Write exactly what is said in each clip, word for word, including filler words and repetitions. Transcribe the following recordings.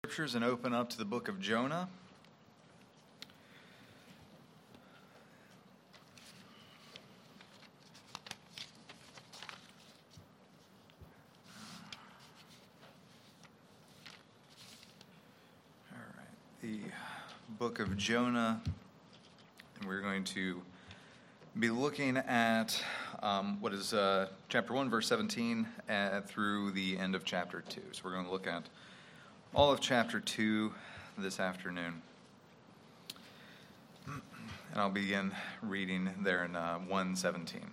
Scriptures and open up to the book of Jonah. All right, the book of Jonah, and we're going to be looking at um, what is uh, chapter one, verse seventeen, uh, through the end of chapter two. So we're going to look at all of chapter two this afternoon. And I'll begin reading there in uh, one seventeen.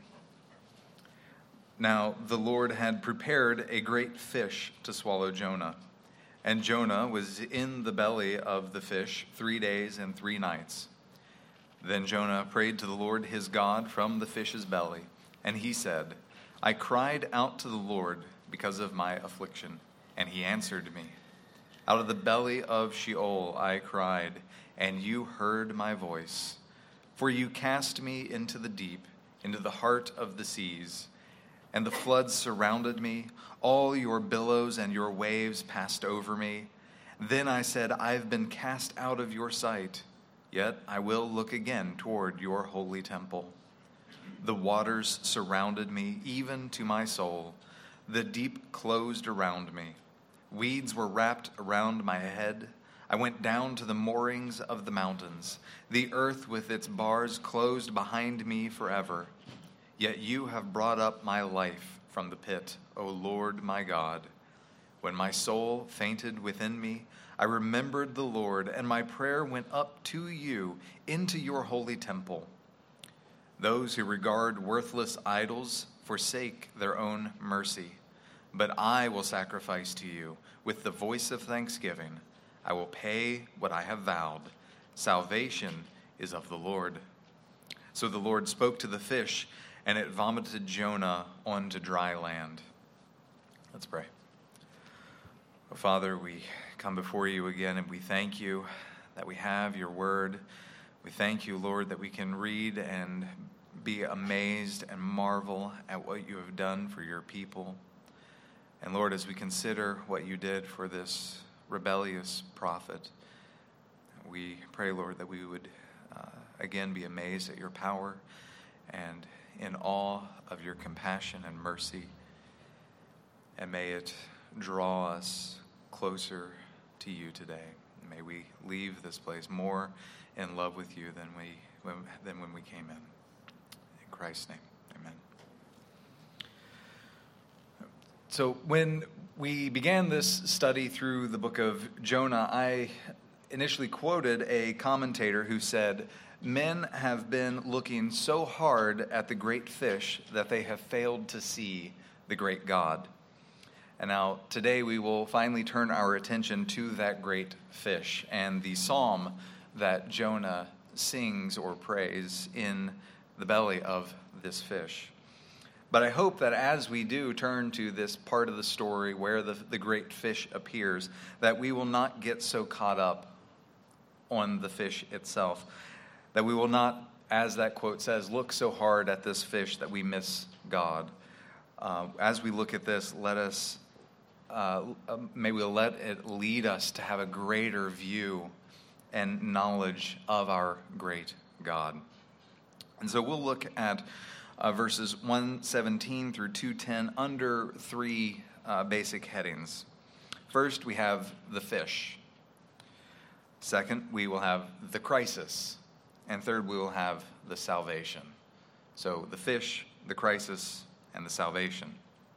Now the Lord had prepared a great fish to swallow Jonah. And Jonah was in the belly of the fish three days and three nights. Then Jonah prayed to the Lord his God from the fish's belly. And he said, I cried out to the Lord because of my affliction, and he answered me. Out of the belly of Sheol I cried, and you heard my voice. For you cast me into the deep, into the heart of the seas. And the floods surrounded me. All your billows and your waves passed over me. Then I said, I've been cast out of your sight. Yet I will look again toward your holy temple. The waters surrounded me, even to my soul. The deep closed around me. Weeds were wrapped around my head. I went down to the moorings of the mountains. The earth with its bars closed behind me forever. Yet you have brought up my life from the pit, O Lord my God. When my soul fainted within me, I remembered the Lord, and my prayer went up to you into your holy temple. Those who regard worthless idols forsake their own mercy. But I will sacrifice to you with the voice of thanksgiving. I will pay what I have vowed. Salvation is of the Lord. So the Lord spoke to the fish, and it vomited Jonah onto dry land. Let's pray. Oh, Father, we come before you again, and we thank you that we have your word. We thank you, Lord, that we can read and be amazed and marvel at what you have done for your people. And Lord, as we consider what you did for this rebellious prophet, we pray, Lord, that we would uh, again be amazed at your power and in awe of your compassion and mercy. And may it draw us closer to you today. May we leave this place more in love with you than we when, than when we came in. In Christ's name, amen. So when we began this study through the book of Jonah, I initially quoted a commentator who said, men have been looking so hard at the great fish that they have failed to see the great God. And now today we will finally turn our attention to that great fish and the psalm that Jonah sings or prays in the belly of this fish. But I hope that as we do turn to this part of the story where the, the great fish appears, that we will not get so caught up on the fish itself, that we will not, as that quote says, look so hard at this fish that we miss God. Uh, as we look at this, let us, uh, may we let it lead us to have a greater view and knowledge of our great God. And so we'll look at Uh, verses one seventeen through two ten under three uh, basic headings. First, we have the fish. Second, we will have the crisis. And third, we will have the salvation. So the fish, the crisis, and the salvation.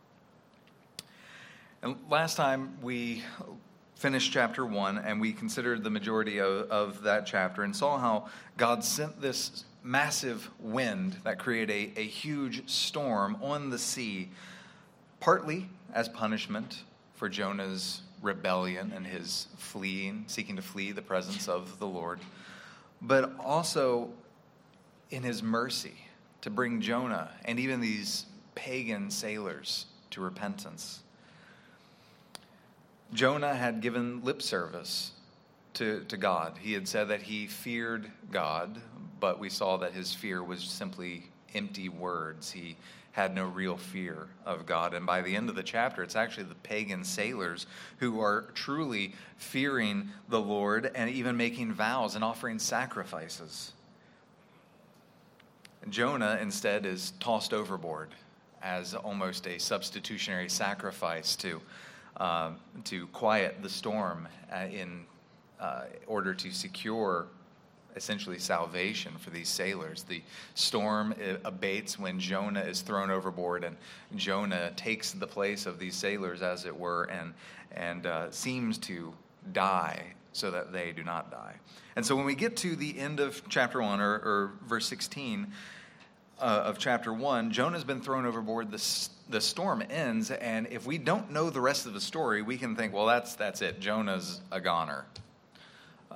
And last time we finished chapter one, and we considered the majority of, of that chapter and saw how God sent this massive wind that created a, a huge storm on the sea, partly as punishment for Jonah's rebellion and his fleeing, seeking to flee the presence of the Lord, but also in his mercy to bring Jonah and even these pagan sailors to repentance. Jonah had given lip service to, to God. He had said that he feared God, but we saw that his fear was simply empty words. He had no real fear of God. And by the end of the chapter, it's actually the pagan sailors who are truly fearing the Lord and even making vows and offering sacrifices. Jonah instead is tossed overboard as almost a substitutionary sacrifice to uh, to quiet the storm uh, in uh, order to secure essentially salvation for these sailors. The storm abates when Jonah is thrown overboard, and Jonah takes the place of these sailors, as it were, and and uh, seems to die so that they do not die. And so when we get to the end of chapter one, or, or verse sixteen uh, of chapter one, Jonah's been thrown overboard, the, the storm ends, and if we don't know the rest of the story, we can think, well, that's that's it, Jonah's a goner. Uh,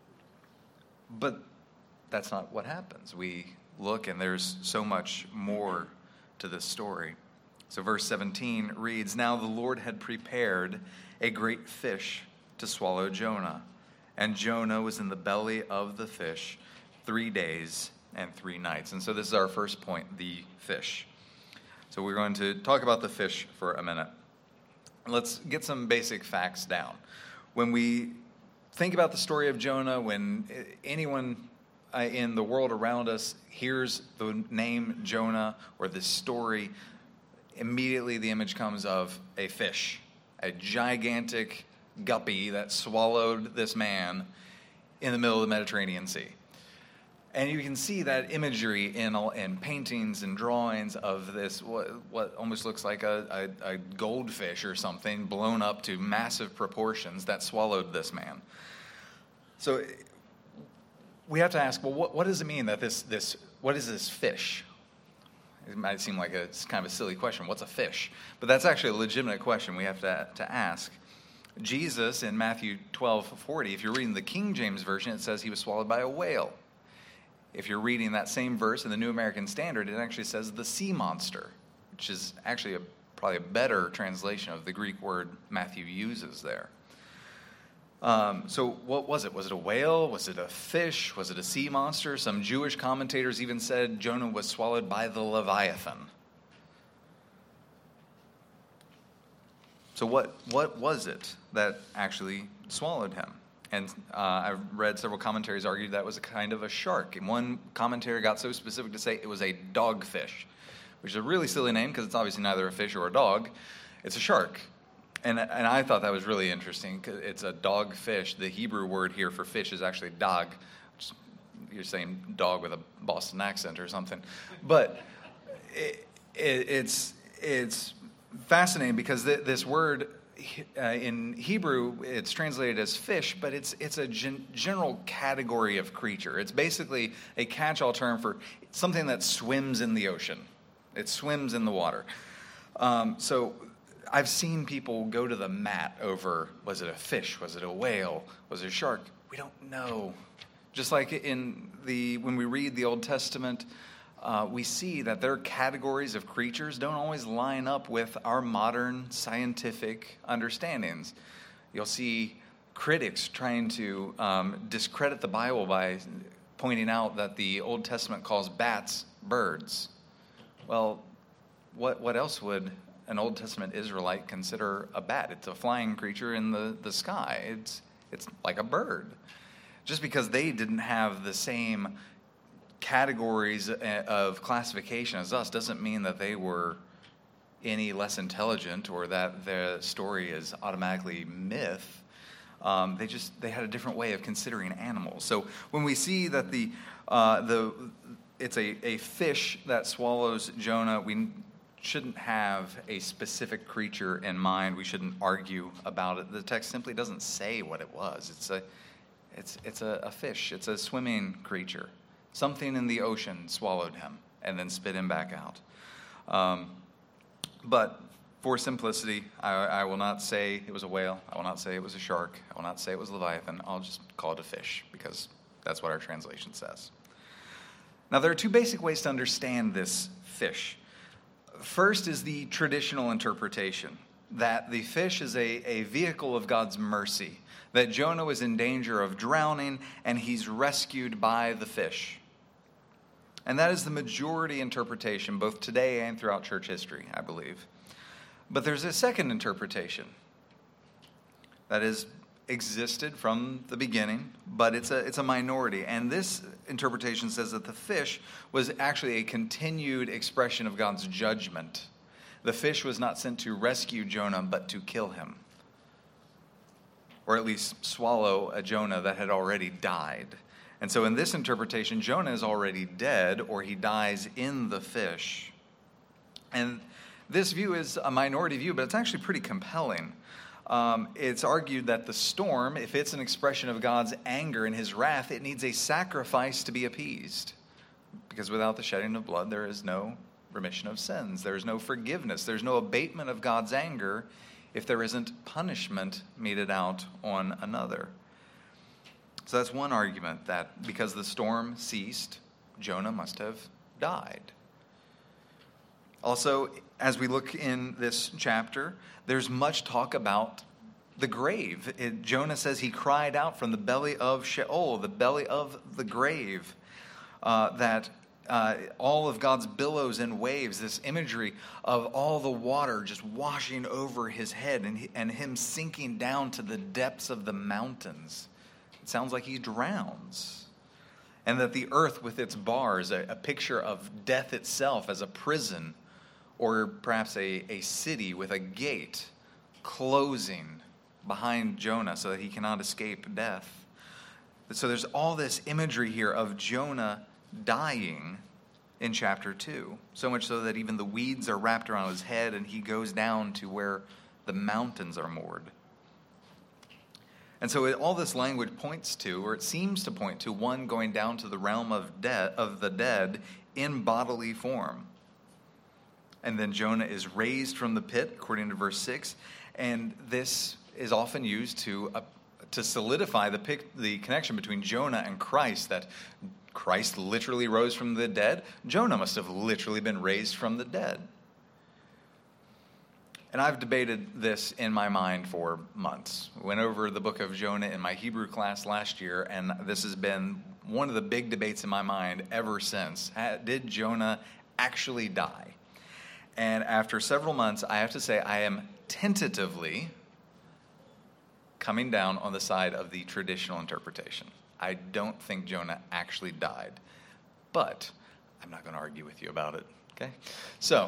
but that's not what happens. We look, and there's so much more to this story. So verse seventeen reads, "Now the Lord had prepared a great fish to swallow Jonah. And Jonah was in the belly of the fish three days and three nights." And so this is our first point, the fish. So we're going to talk about the fish for a minute. Let's get some basic facts down. When we think about the story of Jonah, when anyone in the world around us hears the name Jonah or this story, immediately the image comes of a fish, a gigantic guppy that swallowed this man in the middle of the Mediterranean Sea. And you can see that imagery in in paintings and drawings of this, what, what almost looks like a, a, a goldfish or something blown up to massive proportions that swallowed this man. So we have to ask, well, what, what does it mean that this, this, what is this fish? It might seem like a, it's kind of a silly question. What's a fish? But that's actually a legitimate question we have to, to ask. Jesus in Matthew twelve forty, if you're reading the King James Version, it says he was swallowed by a whale. If you're reading that same verse in the New American Standard, it actually says the sea monster, which is actually a, probably a better translation of the Greek word Matthew uses there. Um, so what was it? Was it a whale? Was it a fish? Was it a sea monster? Some Jewish commentators even said Jonah was swallowed by the Leviathan. So what what was it that actually swallowed him? And uh, I've read several commentaries argue that was a kind of a shark. And one commentary got so specific to say it was a dogfish, which is a really silly name because it's obviously neither a fish or a dog. It's a shark. And and I thought that was really interesting because it's a dogfish. The Hebrew word here for fish is actually dag. Which you're saying dog with a Boston accent or something. But it, it, it's it's fascinating because th- this word uh, in Hebrew, it's translated as fish, but it's it's a gen- general category of creature. It's basically a catch-all term for something that swims in the ocean. It swims in the water. Um, so I've seen people go to the mat over, was it a fish? Was it a whale? Was it a shark? We don't know. Just like in the when we read the Old Testament, Uh, we see that their categories of creatures don't always line up with our modern scientific understandings. You'll see critics trying to um, discredit the Bible by pointing out that the Old Testament calls bats birds. Well, what what else would an Old Testament Israelite consider a bat? It's a flying creature in the, the sky. It's it's like a bird. Just because they didn't have the same categories of classification as us doesn't mean that they were any less intelligent or that the story is automatically myth. Um, they just they had a different way of considering animals. So when we see that the uh, the it's a, a fish that swallows Jonah, we shouldn't have a specific creature in mind. We shouldn't argue about it. The text simply doesn't say what it was. It's a it's it's a, a fish. It's a swimming creature. Something in the ocean swallowed him and then spit him back out. Um, but for simplicity, I, I will not say it was a whale. I will not say it was a shark. I will not say it was Leviathan. I'll just call it a fish because that's what our translation says. Now, there are two basic ways to understand this fish. First is the traditional interpretation that the fish is a, a vehicle of God's mercy, that Jonah was in danger of drowning and he's rescued by the fish. And that is the majority interpretation, both today and throughout church history, I believe. But there's a second interpretation that has existed from the beginning, but it's a it's a minority. And this interpretation says that the fish was actually a continued expression of God's judgment. The fish was not sent to rescue Jonah, but to kill him, or at least swallow a Jonah that had already died. And so in this interpretation, Jonah is already dead, or he dies in the fish. And this view is a minority view, but it's actually pretty compelling. Um, it's argued that the storm, if it's an expression of God's anger and his wrath, it needs a sacrifice to be appeased. Because without the shedding of blood, there is no remission of sins. There's no forgiveness. There's no abatement of God's anger if there isn't punishment meted out on another. So that's one argument, that because the storm ceased, Jonah must have died. Also, as we look in this chapter, there's much talk about the grave. It, Jonah says he cried out from the belly of Sheol, the belly of the grave, uh, that uh, all of God's billows and waves, this imagery of all the water just washing over his head and, he, and him sinking down to the depths of the mountains. It sounds like he drowns. And that the earth with its bars, a, a picture of death itself as a prison, or perhaps a, a city with a gate closing behind Jonah so that he cannot escape death. So there's all this imagery here of Jonah dying in chapter two. So much so that even the weeds are wrapped around his head and he goes down to where the mountains are moored. And so it, all this language points to, or it seems to point to, one going down to the realm of de- of the dead in bodily form. And then Jonah is raised from the pit, according to verse six. And this is often used to uh, to solidify the pic- the connection between Jonah and Christ, that Christ literally rose from the dead. Jonah must have literally been raised from the dead. And I've debated this in my mind for months. Went over the book of Jonah in my Hebrew class last year, and this has been one of the big debates in my mind ever since. Did Jonah actually die? And after several months, I have to say I am tentatively coming down on the side of the traditional interpretation. I don't think Jonah actually died, but I'm not going to argue with you about it, okay? So,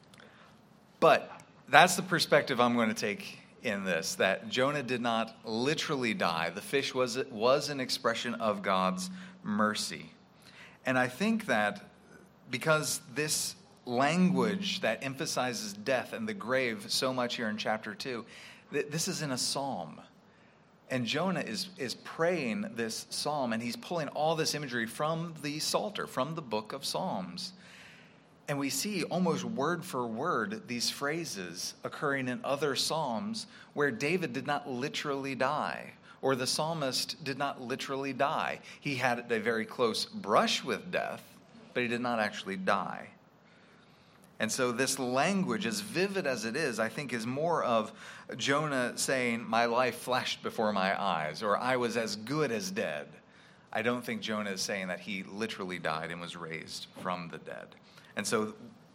but that's the perspective I'm going to take in this, that Jonah did not literally die. The fish was, was an expression of God's mercy. And I think that because this language that emphasizes death and the grave so much here in chapter two, th- this is in a psalm. And Jonah is, is praying this psalm, and he's pulling all this imagery from the Psalter, from the book of Psalms. And we see almost word for word these phrases occurring in other psalms where David did not literally die, or the psalmist did not literally die. He had a very close brush with death, but he did not actually die. And so this language, as vivid as it is, I think is more of Jonah saying, my life flashed before my eyes, or I was as good as dead. I don't think Jonah is saying that he literally died and was raised from the dead. And so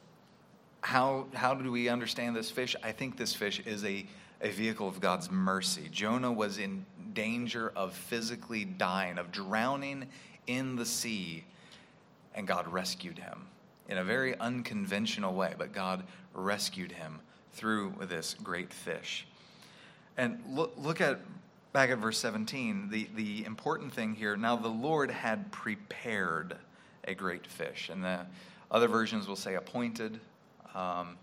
how how do we understand this fish? I think this fish is a, a vehicle of God's mercy. Jonah was in danger of physically dying, of drowning in the sea, and God rescued him in a very unconventional way, but God rescued him through this great fish. And look, look at back at verse seventeen, the, the important thing here, now the Lord had prepared a great fish. And the other versions will say appointed. Um,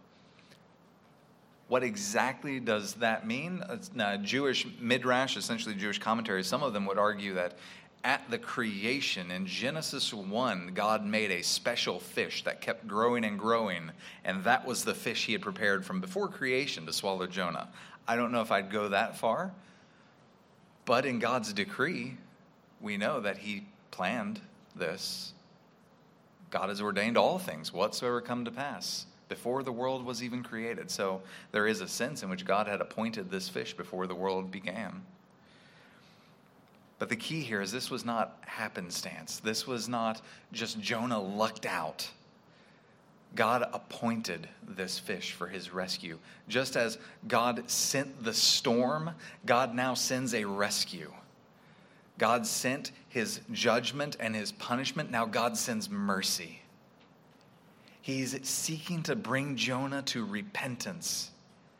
what exactly does that mean? Now, Jewish midrash, essentially Jewish commentaries, some of them would argue that at the creation in Genesis one, God made a special fish that kept growing and growing, and that was the fish he had prepared from before creation to swallow Jonah. I don't know if I'd go that far, but in God's decree, we know that he planned this. God has ordained all things whatsoever come to pass before the world was even created. So there is a sense in which God had appointed this fish before the world began. But the key here is this was not happenstance. This was not just Jonah lucked out. God appointed this fish for his rescue. Just as God sent the storm, God now sends a rescue. God sent his judgment and his punishment. Now God sends mercy. He's seeking to bring Jonah to repentance.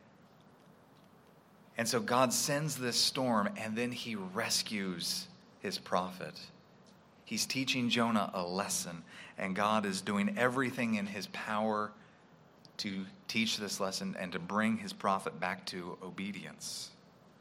And so God sends this storm, and then he rescues his prophet. He's teaching Jonah a lesson, and God is doing everything in his power to teach this lesson and to bring his prophet back to obedience.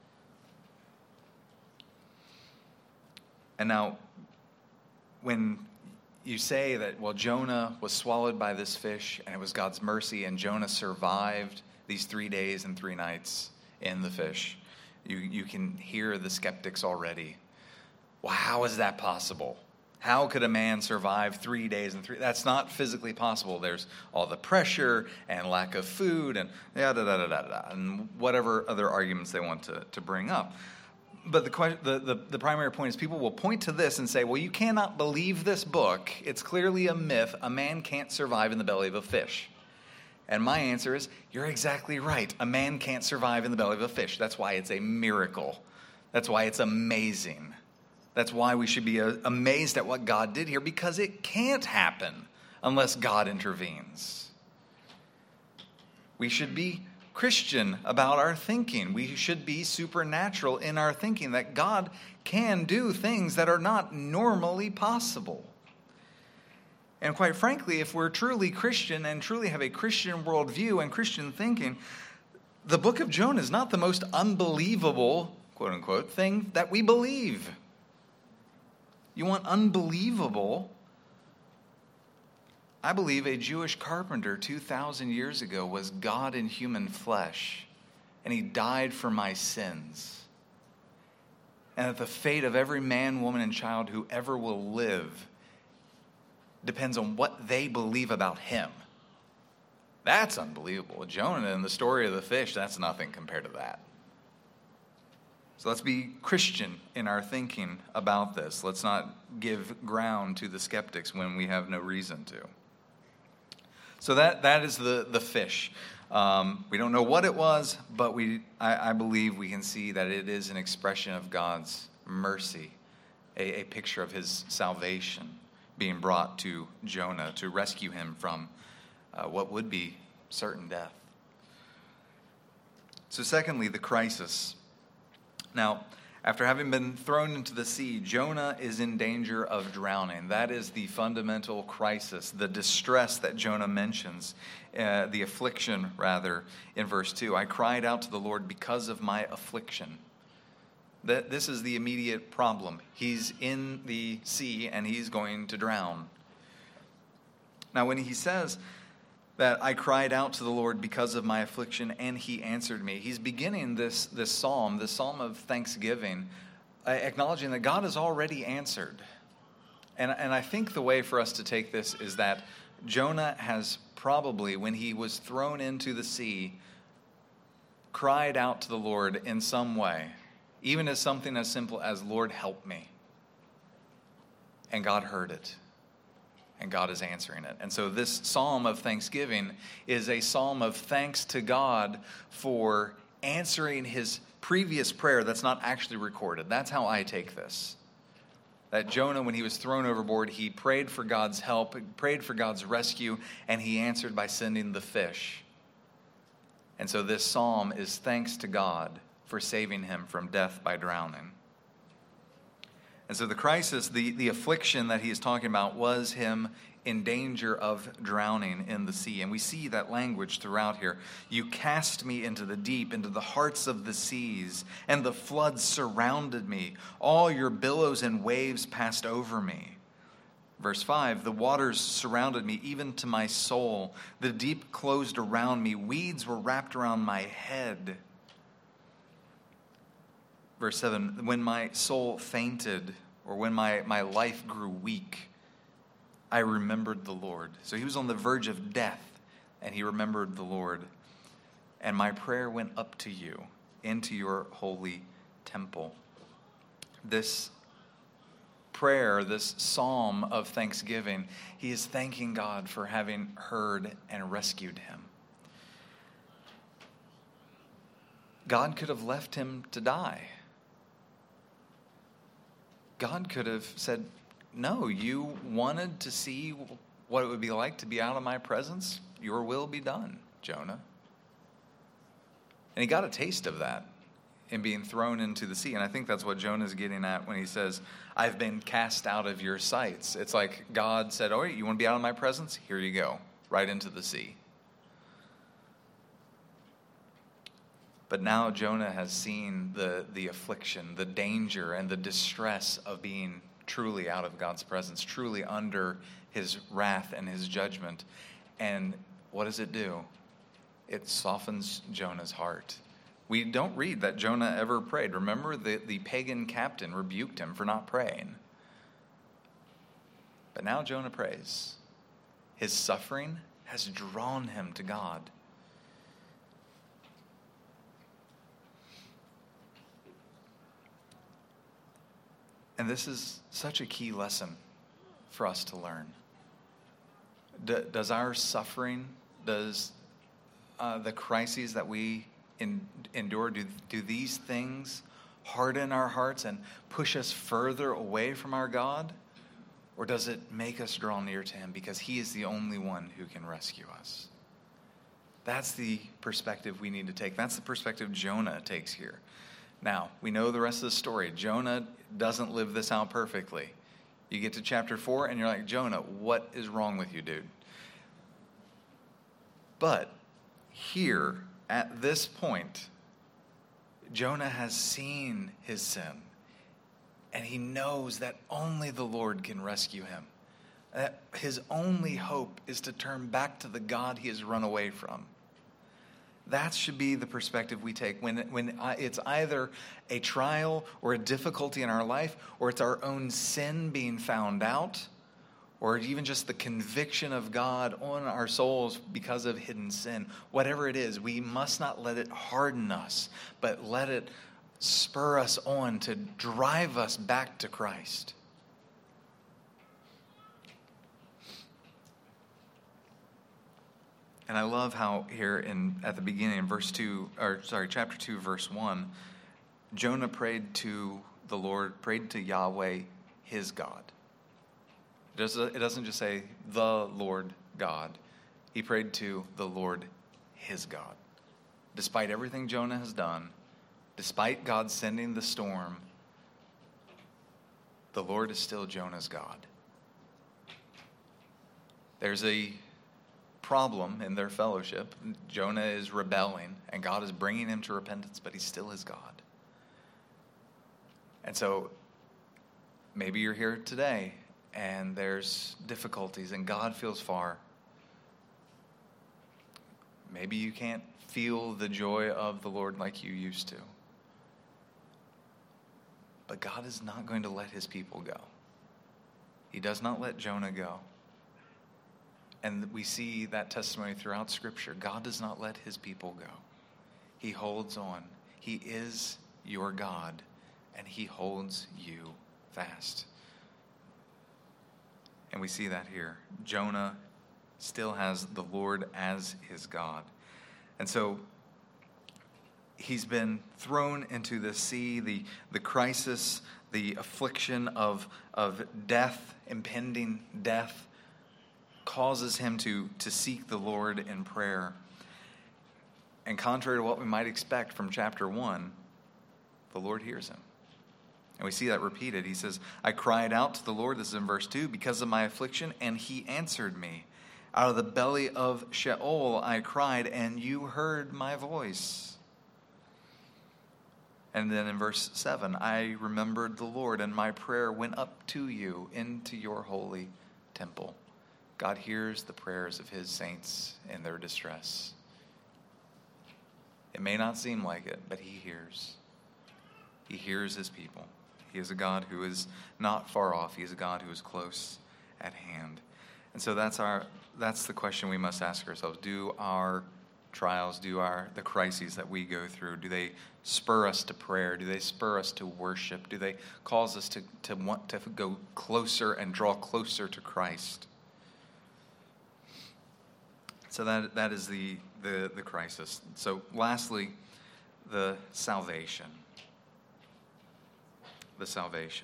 And now, when you say that, well, Jonah was swallowed by this fish, and it was God's mercy, and Jonah survived these three days and three nights in the fish, you, you can hear the skeptics already. Well, how is that possible? How could a man survive three days and three? That's not physically possible. There's all the pressure and lack of food and da da da da da da, and whatever other arguments they want to, to bring up. But the, the the the primary point is people will point to this and say, well, you cannot believe this book. It's clearly a myth. A man can't survive in the belly of a fish. And my answer is, you're exactly right. A man can't survive in the belly of a fish. That's why it's a miracle. That's why it's amazing. That's why we should be amazed at what God did here, because it can't happen unless God intervenes. We should be Christian about our thinking. We should be supernatural in our thinking, that God can do things that are not normally possible. And quite frankly, if we're truly Christian and truly have a Christian worldview and Christian thinking, the book of Jonah is not the most unbelievable, quote unquote, thing that we believe. You want unbelievable? I believe a Jewish carpenter two thousand years ago was God in human flesh, and he died for my sins. And that the fate of every man, woman, and child who ever will live depends on what they believe about him. That's unbelievable. Jonah and the story of the fish, that's nothing compared to that. So let's be Christian in our thinking about this. Let's not give ground to the skeptics when we have no reason to. So that that is the, the fish. Um, we don't know what it was, but we I, I believe we can see that it is an expression of God's mercy, a, a picture of his salvation being brought to Jonah to rescue him from uh, what would be certain death. So secondly, the crisis. Now, after having been thrown into the sea, Jonah is in danger of drowning. That is the fundamental crisis, the distress that Jonah mentions, uh, the affliction, rather, in verse two. I cried out to the Lord because of my affliction. That this is the immediate problem. He's in the sea and he's going to drown. Now, when he says that I cried out to the Lord because of my affliction and he answered me, he's beginning this, this psalm, this psalm of thanksgiving, uh, acknowledging that God has already answered. And, and I think the way for us to take this is that Jonah has probably, when he was thrown into the sea, cried out to the Lord in some way. Even as something as simple as, Lord, help me. And God heard it. And God is answering it. And so this psalm of thanksgiving is a psalm of thanks to God for answering his previous prayer that's not actually recorded. That's how I take this. That Jonah, when he was thrown overboard, he prayed for God's help, prayed for God's rescue, and he answered by sending the fish. And so this psalm is thanks to God for saving him from death by drowning. And so the crisis, the, the affliction that he is talking about was him in danger of drowning in the sea. And we see that language throughout here. You cast me into the deep, into the hearts of the seas, and the floods surrounded me. All your billows and waves passed over me. Verse five, the waters surrounded me, even to my soul. The deep closed around me. Weeds were wrapped around my head. Verse seven, when my soul fainted, or when my, my life grew weak, I remembered the Lord. So he was on the verge of death, and he remembered the Lord. And my prayer went up to you, into your holy temple. This prayer, this psalm of thanksgiving, he is thanking God for having heard and rescued him. God could have left him to die. God could have said, no, you wanted to see what it would be like to be out of my presence? Your will be done, Jonah. And he got a taste of that in being thrown into the sea. And I think that's what Jonah's getting at when he says, I've been cast out of your sights. It's like God said, all right, you want to be out of my presence? Here you go, right into the sea. But now Jonah has seen the, the affliction, the danger, and the distress of being truly out of God's presence, truly under his wrath and his judgment. And what does it do? It softens Jonah's heart. We don't read that Jonah ever prayed. Remember, the, the pagan captain rebuked him for not praying. But now Jonah prays. His suffering has drawn him to God. And this is such a key lesson for us to learn. D- does our suffering, does uh, the crises that we in, endure, do, do these things harden our hearts and push us further away from our God? Or does it make us draw near to him because he is the only one who can rescue us? That's the perspective we need to take. That's the perspective Jonah takes here. Now, we know the rest of the story. Jonah doesn't live this out perfectly. You get to chapter four and you're like, Jonah, what is wrong with you, dude? But here, at this point, Jonah has seen his sin. And he knows that only the Lord can rescue him. That his only hope is to turn back to the God he has run away from. That should be the perspective we take when, when it's either a trial or a difficulty in our life, or it's our own sin being found out, or even just the conviction of God on our souls because of hidden sin. Whatever it is, we must not let it harden us, but let it spur us on to drive us back to Christ. And I love how here in at the beginning in verse two, or sorry, chapter two, verse one, Jonah prayed to the Lord, prayed to Yahweh, his God. It doesn't, it doesn't just say the Lord God. He prayed to the Lord, his God. Despite everything Jonah has done, despite God sending the storm, the Lord is still Jonah's God. There's a problem in their fellowship. Jonah is rebelling, and God is bringing him to repentance, but he's still his God. And so maybe you're here today, and there's difficulties, and God feels far. Maybe you can't feel the joy of the Lord like you used to. But God is not going to let his people go. He does not let Jonah go. And we see that testimony throughout Scripture. God does not let his people go. He holds on. He is your God, and he holds you fast. And we see that here. Jonah still has the Lord as his God. And so he's been thrown into the sea, the, the crisis, the affliction of, of death, impending death, causes him to, to seek the Lord in prayer. And contrary to what we might expect from chapter one, the Lord hears him. And we see that repeated. He says, I cried out to the Lord, this is in verse two, because of my affliction, and he answered me. Out of the belly of Sheol I cried, and you heard my voice. And then in verse seven, I remembered the Lord, and my prayer went up to you into your holy temple. God hears the prayers of his saints in their distress. It may not seem like it, but he hears. He hears his people. He is a God who is not far off. He is a God who is close at hand. And so that's our that's the question we must ask ourselves. Do our trials, do our the crises that we go through, do they spur us to prayer? Do they spur us to worship? Do they cause us to, to want to go closer and draw closer to Christ? So that that is the, the, the crisis. So lastly, the salvation. The salvation.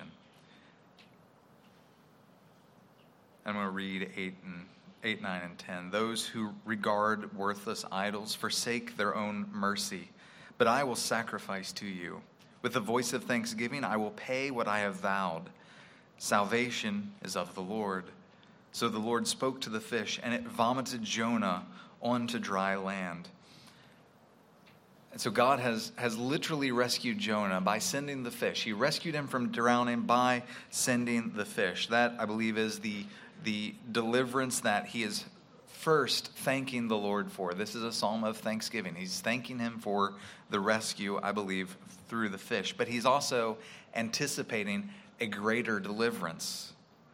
I'm going to read eight and eight, nine, and ten. Those who regard worthless idols forsake their own mercy, but I will sacrifice to you. With the voice of thanksgiving, I will pay what I have vowed. Salvation is of the Lord. So the Lord spoke to the fish, and it vomited Jonah onto dry land. And so God has, has literally rescued Jonah by sending the fish. He rescued him from drowning by sending the fish. That, I believe, is the, the deliverance that he is first thanking the Lord for. This is a psalm of thanksgiving. He's thanking him for the rescue, I believe, through the fish. But he's also anticipating a greater deliverance.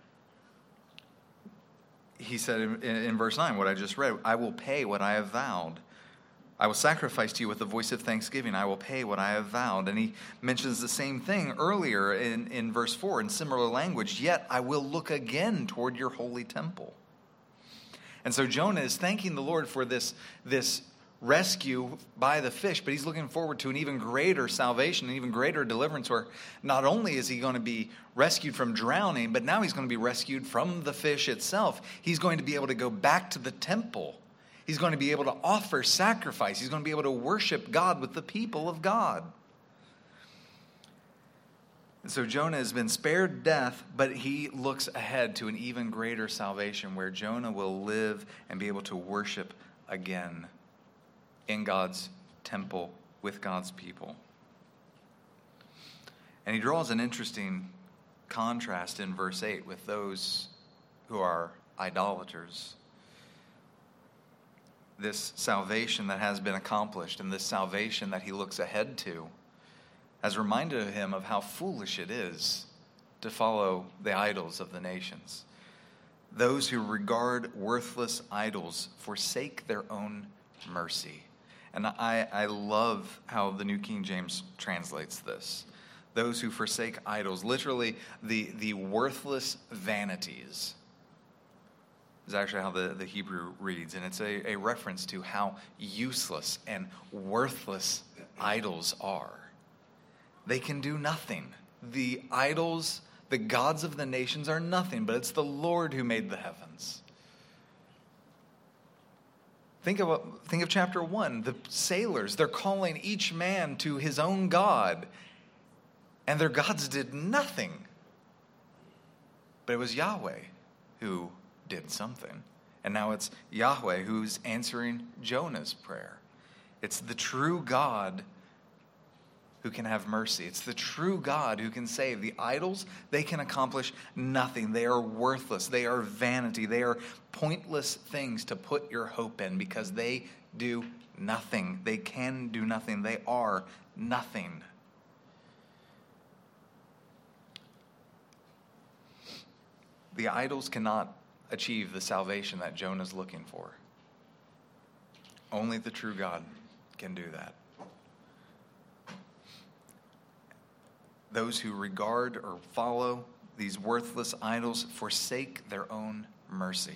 He said in, in verse nine, what I just read, I will pay what I have vowed. I will sacrifice to you with the voice of thanksgiving. I will pay what I have vowed. And he mentions the same thing earlier in, in verse four in similar language. Yet I will look again toward your holy temple. And so Jonah is thanking the Lord for this, this rescue by the fish, but he's looking forward to an even greater salvation, an even greater deliverance, where not only is he going to be rescued from drowning, but now he's going to be rescued from the fish itself. He's going to be able to go back to the temple. He's going to be able to offer sacrifice. He's going to be able to worship God with the people of God. And so Jonah has been spared death, but he looks ahead to an even greater salvation where Jonah will live and be able to worship again in God's temple with God's people. And he draws an interesting contrast in verse eight with those who are idolaters. This salvation that has been accomplished and this salvation that he looks ahead to has reminded him of how foolish it is to follow the idols of the nations. Those who regard worthless idols forsake their own mercy. And I, I love how the New King James translates this. Those who forsake idols, literally the, the worthless vanities, is actually how the, the Hebrew reads. And it's a, a reference to how useless and worthless idols are. They can do nothing. The idols, the gods of the nations are nothing, but it's the Lord who made the heavens. Think of, think of chapter one. The sailors, they're calling each man to his own god, and their gods did nothing. But it was Yahweh who did something. And now it's Yahweh who's answering Jonah's prayer. It's the true God who can have mercy. It's the true God who can save. The idols, they can accomplish nothing. They are worthless. They are vanity. They are pointless things to put your hope in because they do nothing. They can do nothing. They are nothing. The idols cannot achieve the salvation that Jonah's looking for. Only the true God can do that. Those who regard or follow these worthless idols forsake their own mercy.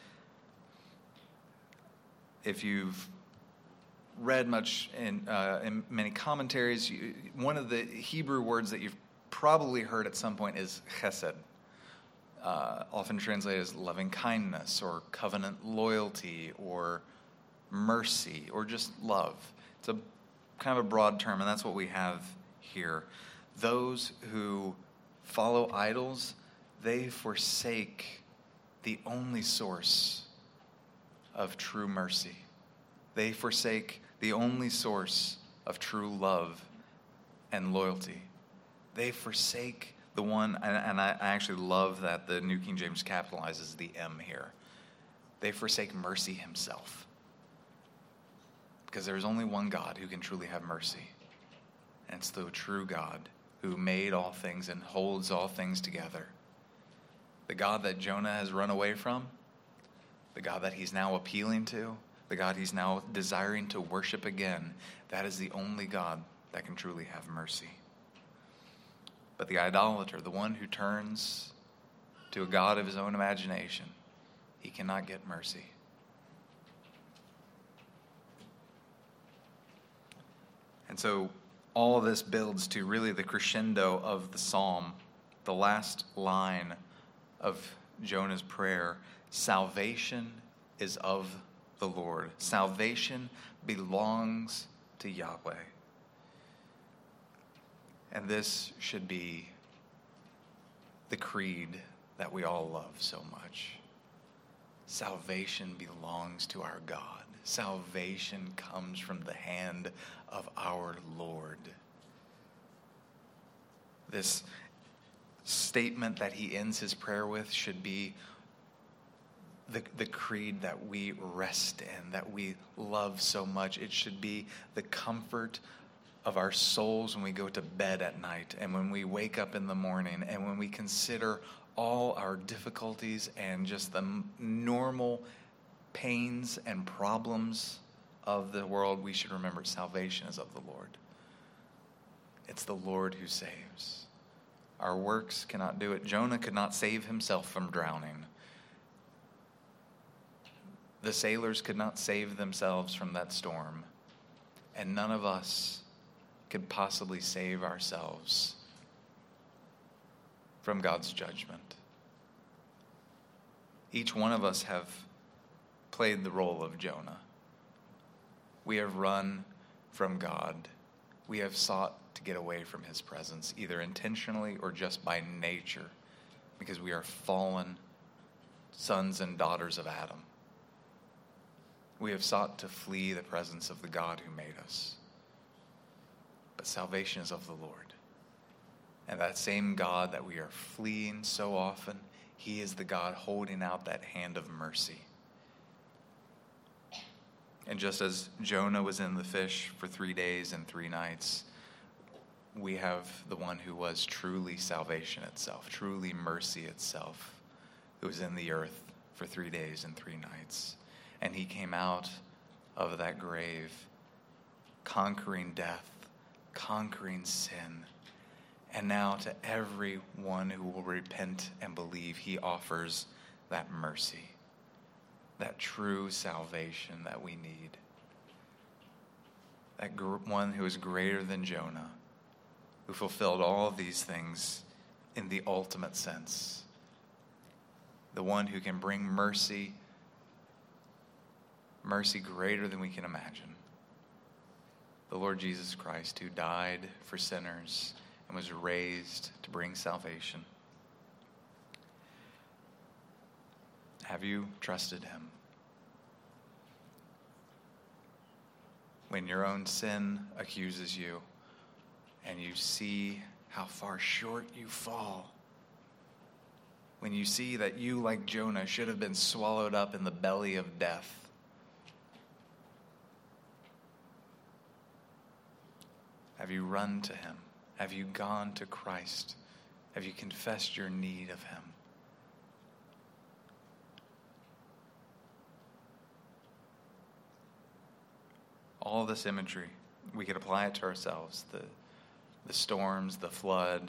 If you've read much in, uh, in many commentaries, you, one of the Hebrew words that you've probably heard at some point is chesed, uh, often translated as loving kindness or covenant loyalty or mercy or just love. It's a kind of a broad term, and that's what we have here. Those who follow idols, they forsake the only source of true mercy. They forsake the only source of true love and loyalty. They forsake the one, and, and I, I actually love that the New King James capitalizes the M here. They forsake mercy himself. Because there is only one God who can truly have mercy. And it's the true God who made all things and holds all things together. The God that Jonah has run away from, the God that he's now appealing to, the God he's now desiring to worship again, that is the only God that can truly have mercy. But the idolater, the one who turns to a God of his own imagination, he cannot get mercy. And so all of this builds to really the crescendo of the psalm, the last line of Jonah's prayer. Salvation is of the Lord. Salvation belongs to Yahweh. And this should be the creed that we all love so much. Salvation belongs to our God. Salvation comes from the hand of our Lord. This statement that he ends his prayer with should be the, the creed that we rest in, that we love so much. It should be the comfort of our souls when we go to bed at night and when we wake up in the morning and when we consider all our difficulties and just the normal pains and problems of the world. We should remember salvation is of the Lord. It's the Lord who saves. Our works cannot do it. Jonah could not save himself from drowning. The sailors could not save themselves from that storm. And none of us could possibly save ourselves from God's judgment. Each one of us have played the role of Jonah. We have run from God. We have sought to get away from his presence, either intentionally or just by nature, because we are fallen sons and daughters of Adam. We have sought to flee the presence of the God who made us. But salvation is of the Lord. And that same God that we are fleeing so often, he is the God holding out that hand of mercy. And just as Jonah was in the fish for three days and three nights, we have the one who was truly salvation itself, truly mercy itself, who was in the earth for three days and three nights. And he came out of that grave, conquering death, conquering sin. And now to everyone who will repent and believe, he offers that mercy, that true salvation that we need. That gr- one who is greater than Jonah, who fulfilled all of these things in the ultimate sense. The one who can bring mercy, mercy greater than we can imagine. The Lord Jesus Christ, who died for sinners and was raised to bring salvation. Have you trusted him? When your own sin accuses you and you see how far short you fall, when you see that you, like Jonah, should have been swallowed up in the belly of death, have you run to him? Have you gone to Christ? Have you confessed your need of him? All this imagery, we could apply it to ourselves. The, the storms, the flood.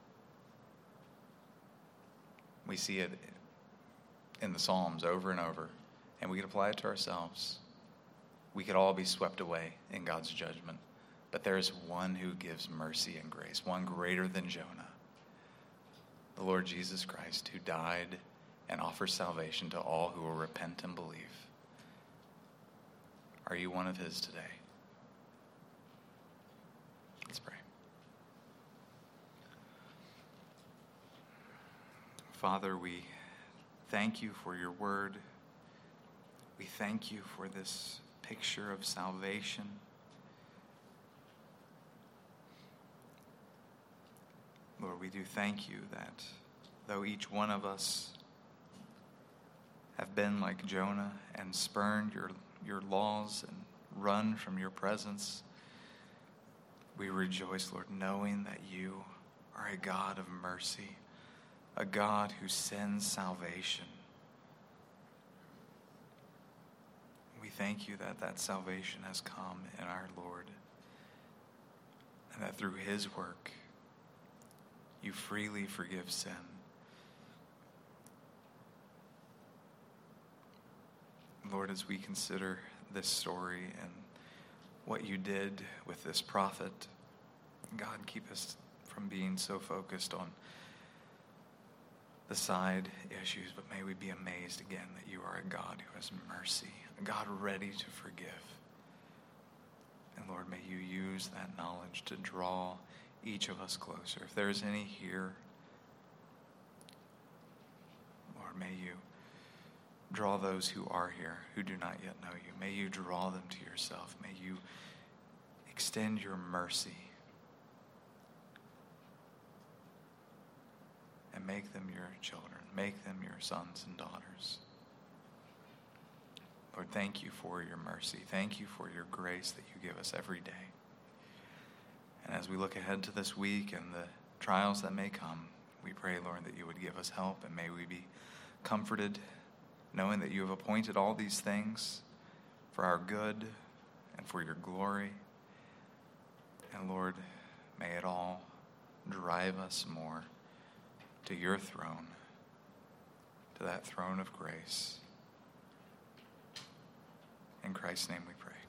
We see it in the Psalms over and over. And we could apply it to ourselves. We could all be swept away in God's judgment. But there is one who gives mercy and grace, one greater than Jonah, the Lord Jesus Christ, who died and offers salvation to all who will repent and believe. Are you one of his today? Let's pray. Father, we thank you for your word. We thank you for this picture of salvation. Lord, we do thank you that though each one of us have been like Jonah and spurned your, your laws and run from your presence, we rejoice, Lord, knowing that you are a God of mercy, a God who sends salvation. We thank you that that salvation has come in our Lord, and that through his work, you freely forgive sin. Lord, as we consider this story and what you did with this prophet, God, keep us from being so focused on the side issues, but may we be amazed again that you are a God who has mercy, a God ready to forgive. And Lord, may you use that knowledge to draw each of us closer. If there is any here, Lord, may you draw those who are here, who do not yet know you. May you draw them to yourself. May you extend your mercy and make them your children. Make them your sons and daughters. Lord, thank you for your mercy. Thank you for your grace that you give us every day. And as we look ahead to this week and the trials that may come, we pray, Lord, that you would give us help, and may we be comforted, knowing that you have appointed all these things for our good and for your glory. And Lord, may it all drive us more to your throne, to that throne of grace. In Christ's name we pray.